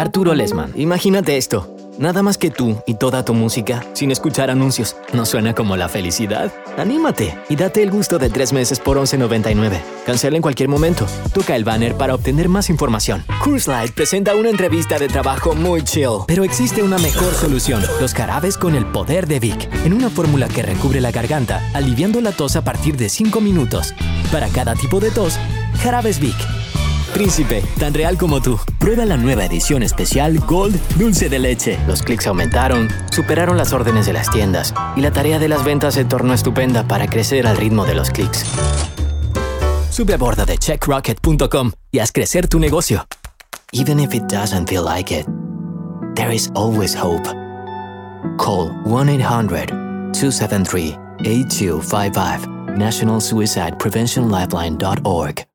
Arturo Lesman. Imagínate esto. Nada más que tú y toda tu música, sin escuchar anuncios. ¿No suena como la felicidad? ¡Anímate! Y date el gusto de 3 meses por $11.99. Cancela en cualquier momento. Toca el banner para obtener más información. Coors Light presenta una entrevista de trabajo muy chill. Pero existe una mejor solución. Los jarabes con el poder de Vic. En una fórmula que recubre la garganta, aliviando la tos a partir de 5 minutos. Para cada tipo de tos, jarabes Vic. Príncipe, tan real como tú. Prueba la nueva edición especial Gold Dulce de Leche. Los clics aumentaron, superaron las órdenes de las tiendas y la tarea de las ventas se tornó estupenda para crecer al ritmo de los clics. Sube a bordo de checkrocket.com y haz crecer tu negocio. Even if it doesn't feel like it, there is always hope. Call 1-800-273-8255 nationalsuicidepreventionlifeline.org.